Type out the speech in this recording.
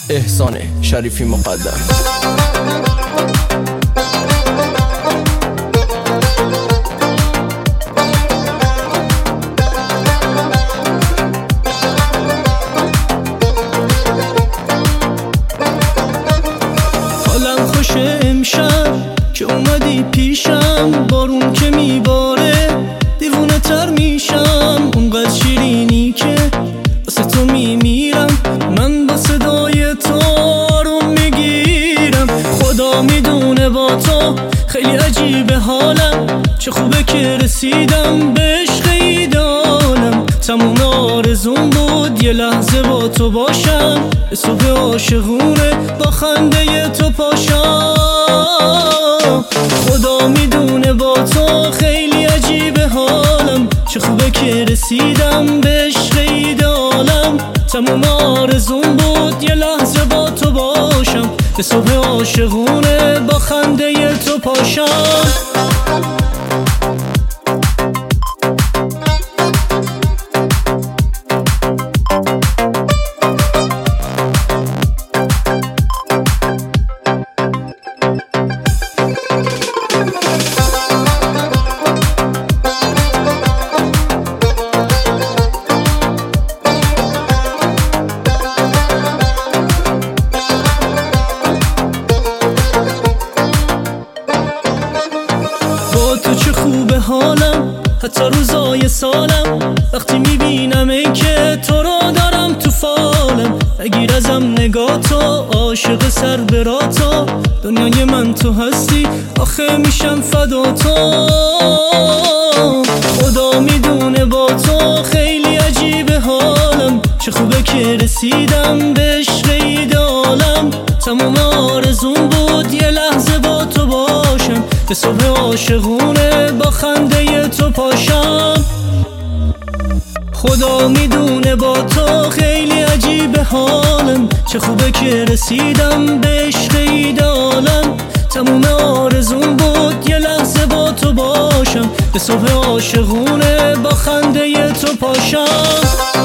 احسان شریفی مقدم. حالم خوشه امشب که اومدی پیشم، بارون که میباره دیوونه تر میشم، اونقدر شیرینی که واسه تو میمیرم، من با صدای تو آروم میگیرم. خدا میدونه با تو خیلی عجیبه حالم، چه خوبه که رسیدم به عشق ایدالم. تموم آرزوم بود یه لحظه با تو باشم، به صبح عاشقونه با خنده تو پاشم. خدا میدونه با تو خیلی عجیبه حالم، چه خوبه که رسیدم به عشق ایدالم. تموم آرزوم بود یه لحظه با تو باشم، به صبح عاشقونه با خنده تو پاشم. تو چه خوبه حالم، حتی روزای سالم، وقتی میبینم ای که تو رو دارم تو فالم. اگیر ازم نگاه تو، عاشق سر برا تو، دنیای من تو هستی، آخه میشم فدا تو. خدا میدونه با تو خیلی عجیبه حالم، چه خوبه که رسیدم به عشق ایدالم. تمام آرزوم بود یه لحظه با تو باشم، به صبح عاشقونه با خنده تو پاشم. خدا میدونه با تو خیلی عجیبه حالم، چه خوبه که رسیدم به عشق ایدالم. تموم آرزوم بود یه لحظه با تو باشم، به صبح عاشقونه با خنده تو پاشم.